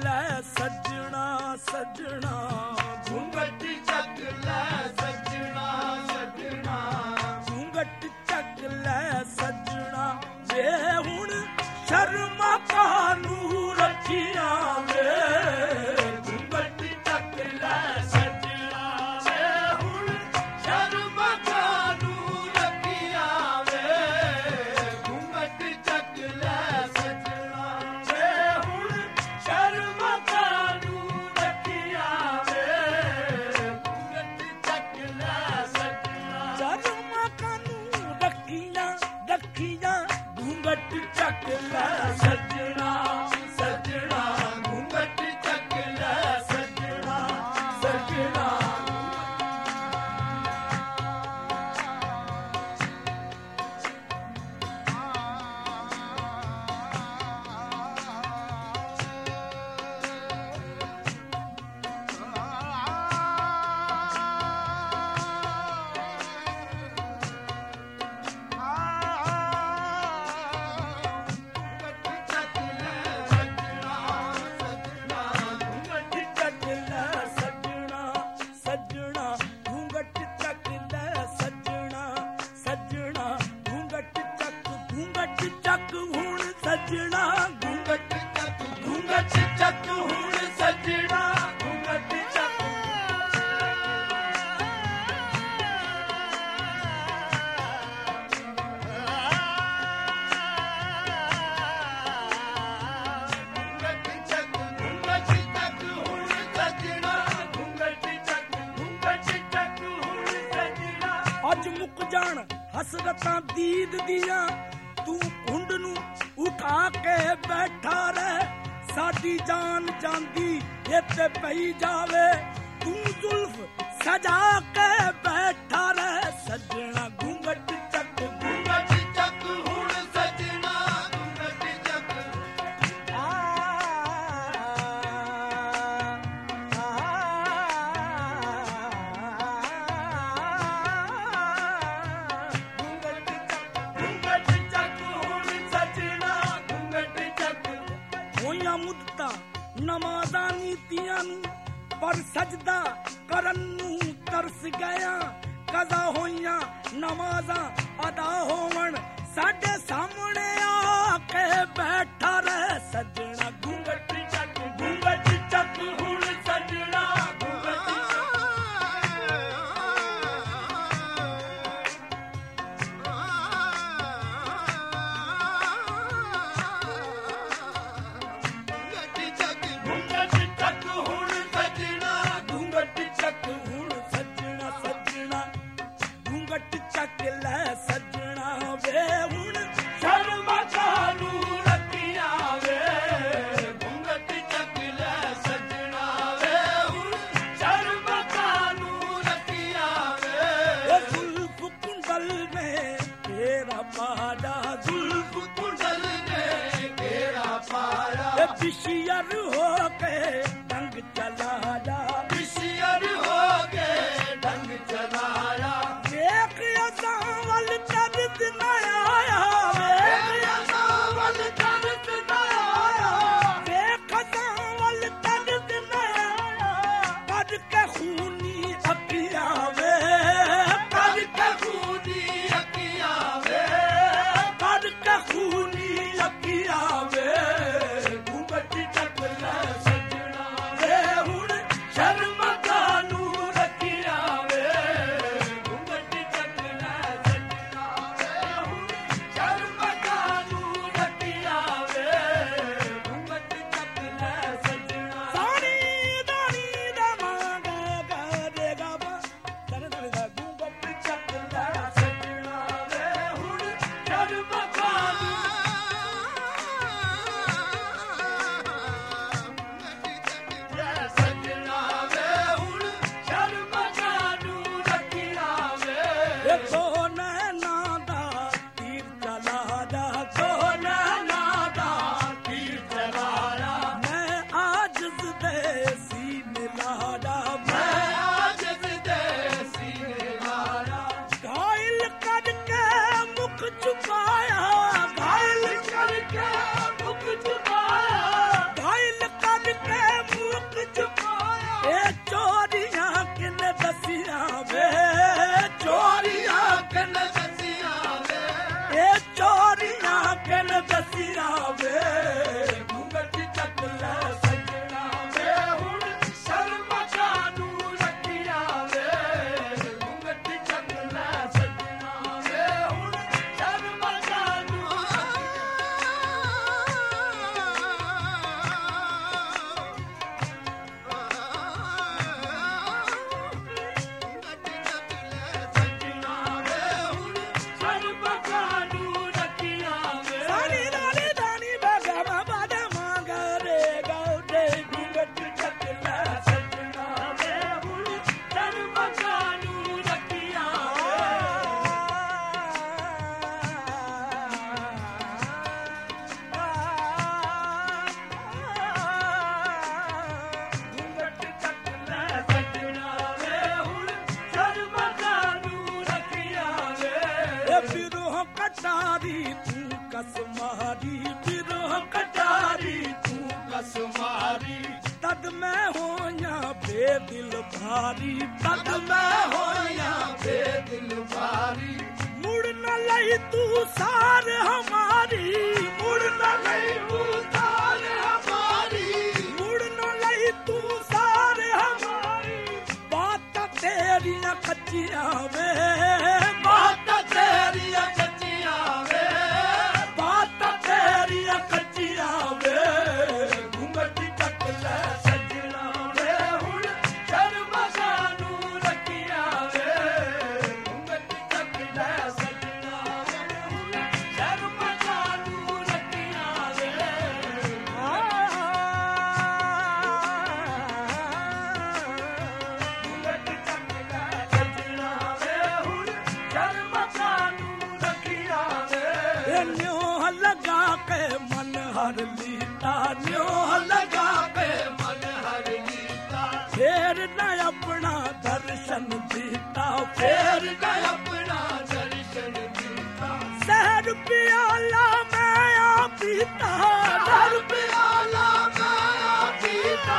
ਲੈ ਸੱਜਣਾ ਸੱਜਣਾ ਘੁੰਗਟ ਚੱਕ ਲੈ ਸੱਜਣਾ ਸੱਜਣਾ ਘੁੰਗਟ ਚੱਕ ਲੈ ਸੱਜਣਾ ਵੇ ਹੁਣ ਸ਼ਰਮਾ ਕਾਨੂੰ ਰੱਖੀਆਂ ਵੇ ਘੁੰਗਟ ਚੱਕ ਲੈ ਸੱਜਣਾ ਵੇ ਹੁਣ ਸ਼ਰਮਾ ਕਾਨੂੰ ਰੱਖੀਆਂ ਵੇ ਘੁੰਗਟ ਚੱਕ ਲੈ ਸੱਜਣਾ ਵੇ ਹੁਣ ਸ਼ਰਮਾ ਕਾਨੂੰ ਰੱਖੀਆਂ ਵੇ ਘੁੰਗਟ ਚੱਕ ਲੈ ਸੱਜਣਾ ਸ਼ਰਮਾ ਕਾਨੂੰ ਰੱਖੀਆਂ ਰੱਖੀਆਂ ਘੁੰਗਟ ਚੱਕ ਲੈ ਸੱਜਣਾ ਸੱਜਣਾ ਘੁੰਗਟ ਚੱਕ ਲੈ ਸੱਜਣਾ ਸੱਜਣਾ ਚੱਕ ਹੁਣ ਸੱਜਣਾ ਘੁੰਗਟ ਚੱਕ ਘੁੰਗਟ ਚੱਕ ਹੁਣ ਸੱਜਣਾ ਘੁੰਗਟ ਚੱਕ ਘੁੰਗਟ ਚੱਕ ਘੁੰਗਟ ਚੱਕ ਹੁਣ ਸੱਜਣਾ ਘੁੰਗਟ ਚੱਕ ਘੁੰਗਟ ਚੱਕ ਹੁਣ ਸੱਜਣਾ ਅੱਜ ਮੁੱਕ ਜਾਣ ਹਸਰਤਾਂ ਦੀਦ ਦੀਆਂ ਤੂੰ ਕੁੰਡ ਨੂੰ ਉਠਾ ਕੇ ਬੈਠਾ ਰਹਿ ਸਾਡੀ ਜਾਨ ਜਾਂਦੀ ਇੱਥੇ ਪਈ ਜਾਵੇ ਤੂੰ ਜ਼ੁਲਫ ਸਜਾ ਕੇ ਬੈਠਾ ਰਹਿ ਸੱਜਣਾ ਘੁੰਗਟ ਚੱਕ ਘੁੰਗਟ ਚੱਕ ਹੁਣ ਸੱਜਣਾ ਘੁੰਗਟ ਚੱਕ ਘੁੰਗਟ ਚੱਕ ਹੁਣ ਸੱਜਣਾ ਘੁੰਗਟ ਚੱਕ ਹੋਈਆਂ ਮੁੱਦਤਾਂ ਨਮਾਜ਼ਾਂ ਨੀਤੀਆਂ ਨੂੰ ਪਰ ਸਜਦਾ ਕਰਨ ਨੂੰ ਤਰਸ ਗਿਆ ਕਜ਼ਾ ਹੋਈਆਂ ਨਮਾਜ਼ਾਂ ਅਦਾ ਹੋਵਣ ਸਾਡੇ ਸਾਹਮਣੇ ਆ ਕੇ ਬੈਠਾ ਰਹਿ ਸੱਜਣਾ ਘੁੰਗਟ ਚੱਕ ਹੁਣ ਸੱਜਣਾ ਘੁੰਗਟ ਘੁੰਗਟ ਚੱਕ ਹੁਣ ਸੱਜਣਾ ਘੁੰਗਟ ਚੱਕ ਹੁਣ ਸੱਜਣਾ ਸੱਜਣਾ ਘੁੰਗਟ ਚੱਕ ਲੈ ਸੱਜਣਾ ਵੇ ਹੁਣ ਸ਼ਰਮਾ ਕਾਨੂੰ ਰੱਖੀਆਂ ਵੇ ਘੁੰਗਟ ਚੱਕ ਲੈ ਸੱਜਣਾ ਵੇ ਹੁਣ ਸ਼ਰਮਾ ਕਾਨੂੰ ਰੱਖੀਆਂ ਵੇ ਜ਼ੁਲਫ ਕੁੰਡਲ ਨੇ ਤੇਰਾ ਪਾੜਾ ਜ਼ੁਲਫ ਕੁੰਡਲ ਨੇ ਤੇਰਾ ਪਾਇਆ ਬਿਸ਼ੀਅਰ ਹੋ ਕੇ ਡੰਗ ਚਲਾ ਜਾ ਬਿਸ਼ੀਅਰ ਹੋ ਕੇ ਢੰਗ ਚਲਾਇਆ ਵੇਖ ਅਸਾਂ ਵੱਲ ਤਰਸ ਨਾ ਆਇਆ ਵੇਖ ਅਸਾਂ ਵੱਲ ਤਰਸ ਨਾ ਆਇਆ ਵੇਖ ਅਸਾਂ ਵੱਲ ਤਰਸ ਨਾ ਆਇਆ ਕੱਢ ਕੇ ਖੂਨੀ ਅੱਖੀਆਂ ਵੇ ਕੱਢ ਕੇ ਖੂਨੀ ਅੱਖੀਆਂ ਵੇ ਕੱਢ ਕੇ ਖੂਨੀ ਅੱਖੀਆਂ ਵੇ ਘੁੰਗਟ ਚੱਕ ਲੈ ਸੱਜਣਾ ਵੇ ਹੁਣ कस मारी बिरह कटारी तू कस मारी तद मैं होया बेदिल भारी तद मैं होया बेदिल भारी मुड़ न लई तू सार हमारी मुड़ न लई तू सार हमारी मुड़ न लई तू सार हमारी बात तेरियां कच्चियां वे बात तेरियां कच्चियां वे बात तेरियां कच्चियां वे घूंघट चक ले सजना वे हुण शर्म सानू रखिया वे घूंघट चक ले सजना वे हुण शर्म सानू रखिया वे घूंघट चक ले सजना वे हुण शर्म सानू रखिया वे न्योह लगा के मन हर लीता न्योह लगा के मन हर लीता फेर न अपना दर्शन दीता फेर न अपना दर्शन दीता सहर प्याला मैं आ पीता हर प्याला मैं पीता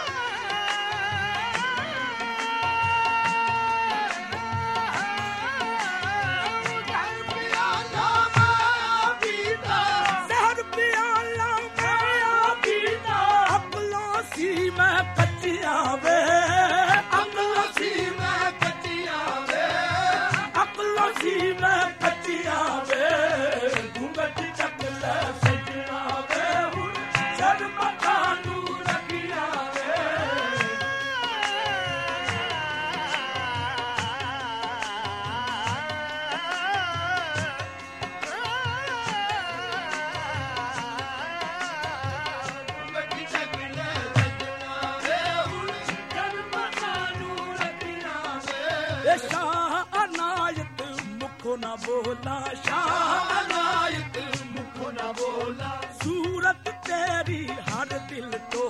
हर प्याला मैं पीता सहर प्याला मैं आ पीता अकलों सी मैं कच्चियां वे अकलों सी मैं कच्चियां वे अकलों सी मैं कच्चियां वे घूंघट चक ले सजना वे हुण शर्म सानू रखिया वे घूंघट चक ले सजना वे हुण शर्म सानू रखिया वे ये शाह अनायत मुख न बोला शाह अनायत मुख न बोला सूरत तेरी हर दिल तो